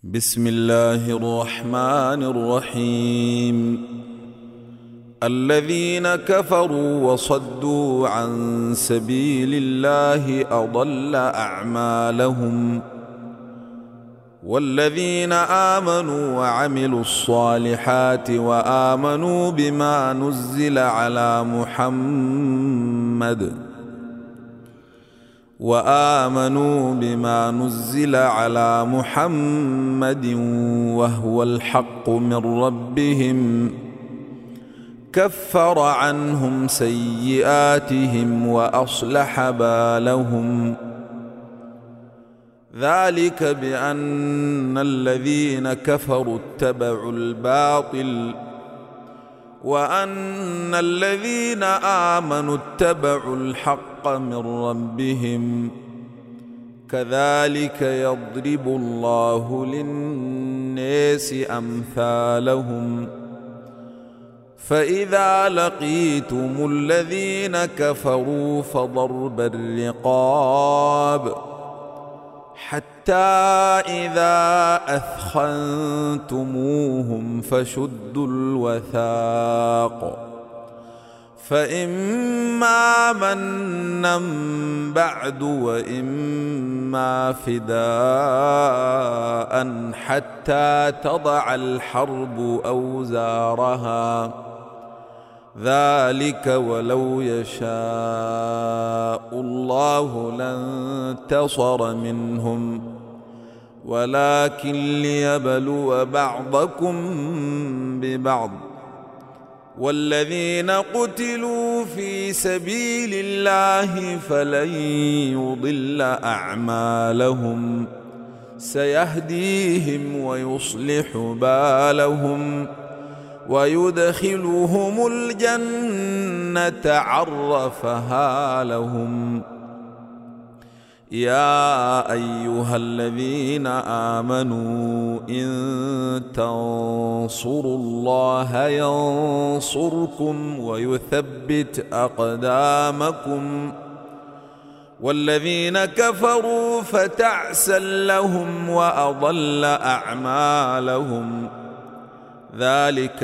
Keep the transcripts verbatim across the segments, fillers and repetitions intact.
بسم الله الرحمن الرحيم. الذين كفروا وصدوا عن سبيل الله أضل أعمالهم، والذين آمنوا وعملوا الصالحات وآمنوا بما نزل على محمد وآمنوا بما نزل على محمد وهو الحق من ربهم كفر عنهم سيئاتهم وأصلح بالهم. ذلك بأن الذين كفروا اتبعوا الباطل وأن الذين آمنوا اتبعوا الحق من ربهم. كذلك يضرب الله للناس أمثالهم. فإذا لقيتم الذين كفروا فضرب الرقاب حتى إذا أثخنتموهم فشدوا الوثاق، فإما منا بعد وإما فداء حتى تضع الحرب أوزارها. ذلك ولو يشاء الله لانتصر منهم، ولكن ليبلو بعضكم ببعض. والذين قتلوا في سبيل الله فلن يضل أعمالهم، سيهديهم ويصلح بالهم ويدخلهم الجنة عرفها لهم. يا أيها الذين آمنوا إن تنصروا الله ينصركم ويثبت أقدامكم. والذين كفروا فتعسا لهم وأضل أعمالهم. ذلك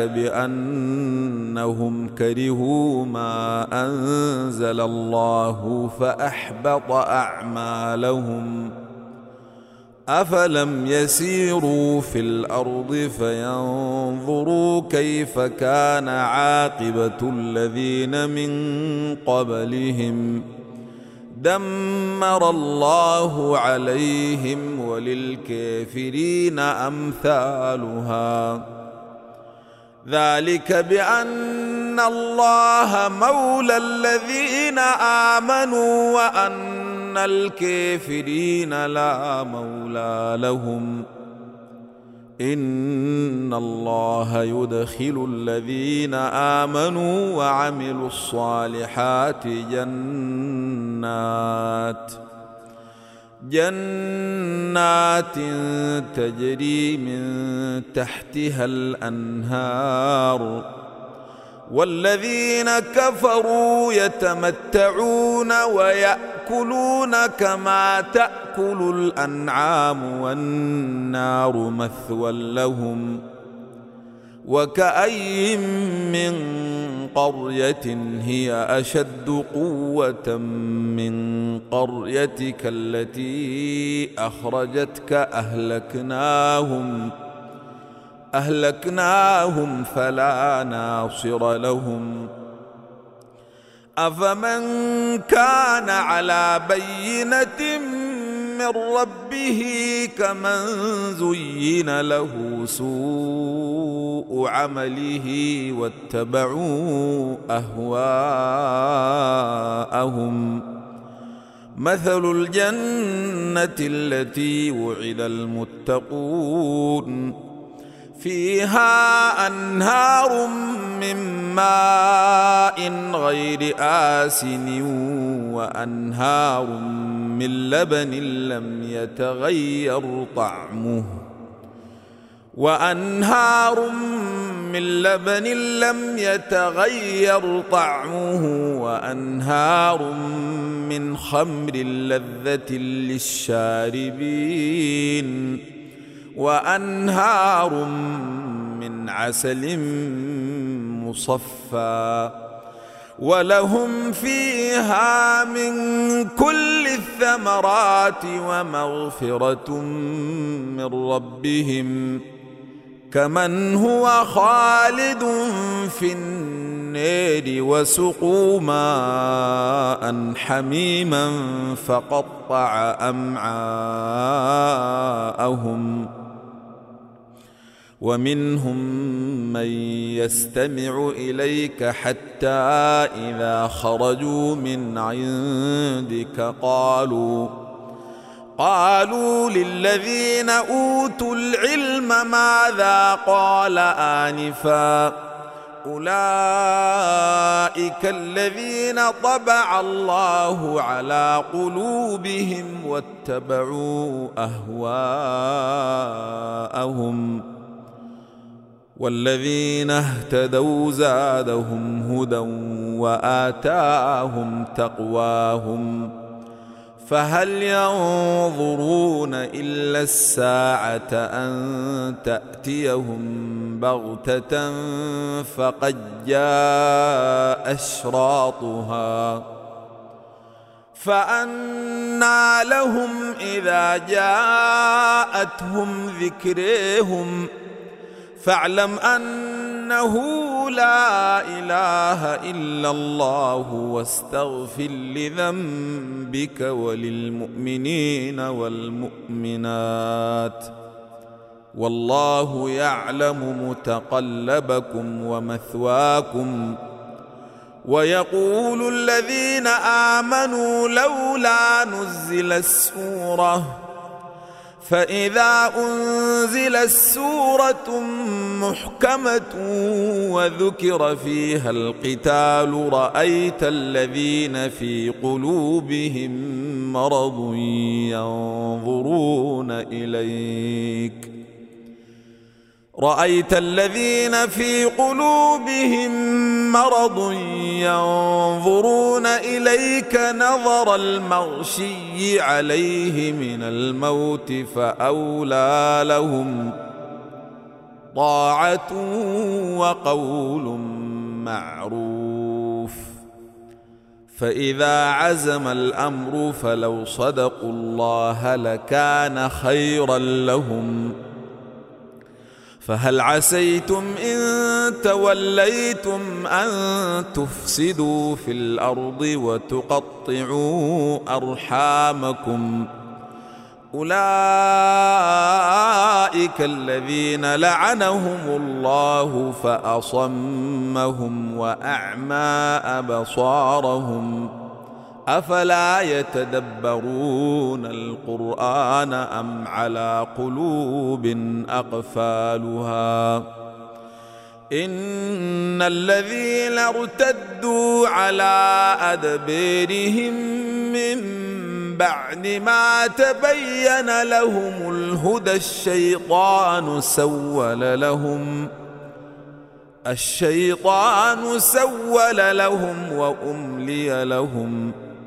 بأنهم كرهوا ما أنزل الله فأحبط أعمالهم. أفلم يسيروا في الأرض فينظروا كيف كان عاقبة الذين من قبلهم. دمر الله عليهم وللكافرين أمثالها. ذلك بأن الله مولى الذين آمنوا وأن الكافرين لا مولى لهم. إن الله يدخل الذين آمنوا وعملوا الصالحات جنات جنات تجري من تحتها الأنهار. والذين كفروا يتمتعون ويأكلون كما تأكل الأنعام والنار مثوى لهم. وكأي من قرية هي أشد قوة من قريتك التي أخرجتك أهلكناهم أهلكناهم فلا ناصر لهم. أفمن كان على بينة من ربه كمن زين له سوء عمله واتبعوا أهواءهم. مثل الجنة التي وعد المتقون فيها أنهار من ماء غير آسن وأنهار من لبن لم يتغير طعمه وأنهار من لبن لم يتغير طعمه وأنهار من خمر لذة للشاربين وأنهار من عسل مصفى ولهم فيها من كل الثمرات ومغفرة من ربهم كمن هو خالد في النار وسقوا ماء حميما فقطع أمعاءهم ومنهم من يستمع إليك حتى إذا خرجوا من عندك قالوا قالوا للذين أوتوا العلم ماذا قال آنفا أولئك الذين طبع الله على قلوبهم واتبعوا أهواءهم والذين اهتدوا زادهم هدى وآتاهم تقواهم فهل ينظرون إلا الساعة أن تأتيهم بغتة فقد جاء أشراطها فأنى لهم إذا جاءتهم ذكرهم فاعلم أنه لا إله إلا الله واستغفر لذنبك وللمؤمنين والمؤمنات والله يعلم متقلبكم ومثواكم ويقول الذين آمنوا لولا نزلت سورة فإذا أنزلت سورة محكمة وذكر فيها القتال رأيت الذين في قلوبهم مرض ينظرون إليك رأيت الذين في قلوبهم مرض ينظرون إليك نظر المغشي عليه من الموت فأولى لهم طاعة وقول معروف فإذا عزم الأمر فلو صدقوا الله لكان خيرا لهم فهل عسيتم إن توليتم أن تفسدوا في الأرض وتقطعوا أرحامكم أولئك الذين لعنهم الله فأصمهم وأعمى أبصارهم أفلا يتدبرون القرآن أم على قلوب أقفالها إن الذين ارتدوا على أدبارهم من بعد ما تبين لهم الهدى الشيطان سول لهم الشيطان سول لهم وأملي لهم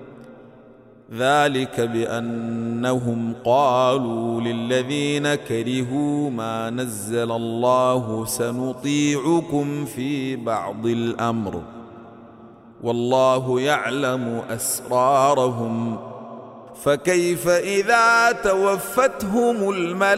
ذلك بأنهم قالوا للذين كرهوا ما نزل الله سنطيعكم في بعض الأمر والله يعلم أسرارهم فكيف إذا توفتهم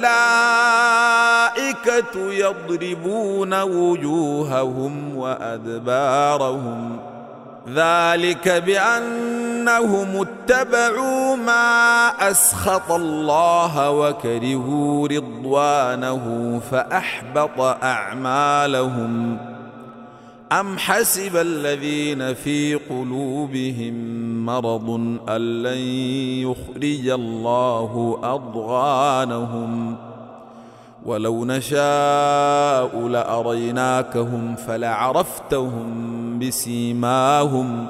الملائكة يضربون وجوههم وأدبارهم ذلك بأنهم اتبعوا ما أسخط الله وكرهوا رضوانه فأحبط أعمالهم أم حسب الذين في قلوبهم مرض أن لن يخرج الله أضغانهم ولو نشاء لأريناكهم فلعرفتهم بسيماهم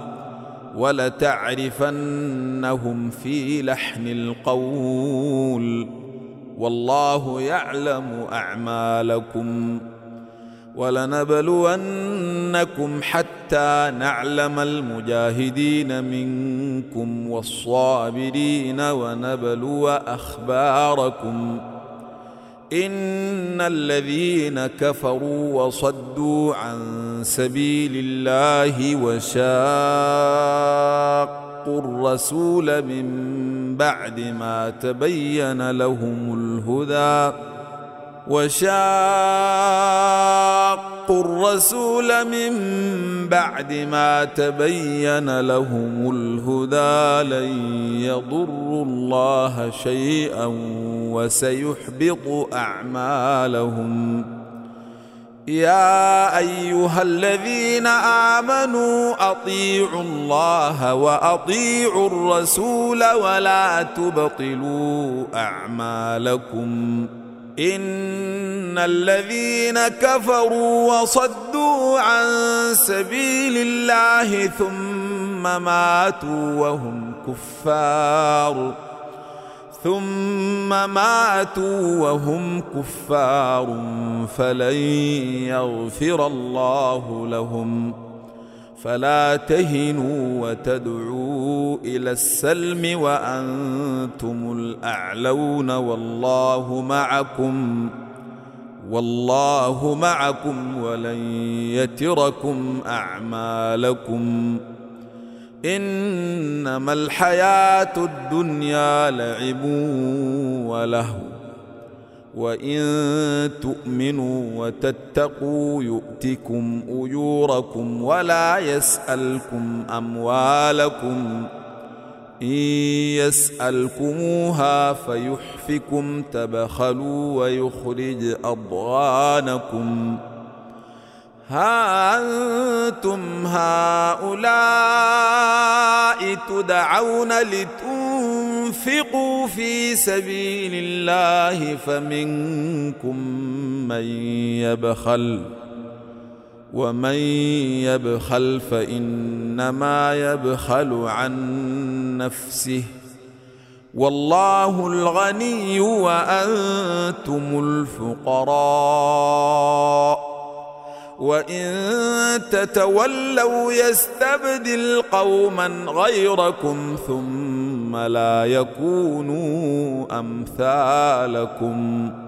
ولتعرفنهم في لحن القول والله يعلم أعمالكم ولنبلونكم حتى نعلم المجاهدين منكم والصابرين ونبلو أخباركم إن الذين كفروا وصدوا عن سبيل الله وشاقوا الرسول من بعد ما تبين لهم الهدى وشاقوا الرسول من بعد ما تبين لهم الهدى لن يضروا الله شيئا وسيحبط أعمالهم. يا أيها الذين آمنوا أطيعوا الله وأطيعوا الرسول ولا تبطلوا أعمالكم. إن الذين كفروا وصدوا عن سبيل الله ثم ماتوا وهم كفار ثم ماتوا وهم كفار فلن يغفر الله لهم. فلا تهنوا وتدعوا إلى السلم وأنتم الأعلون والله معكم والله معكم ولن يتركم أعمالكم. إنما الحياة الدنيا لعب ولهو وإن تؤمنوا وتتقوا يؤتكم أجوركم ولا يسألكم أموالكم. إن يسألكموها فيحفكم تبخلوا ويخرج أضغانكم. ها أنتم هؤلاء تدعون لتنفقوا في سبيل الله فمنكم من يبخل ومن يبخل فإنما يبخل عن نفسه والله الغني وأنتم الفقراء وإن تتولوا يستبدل قوما غيركم ثم لا يكونوا أمثالكم.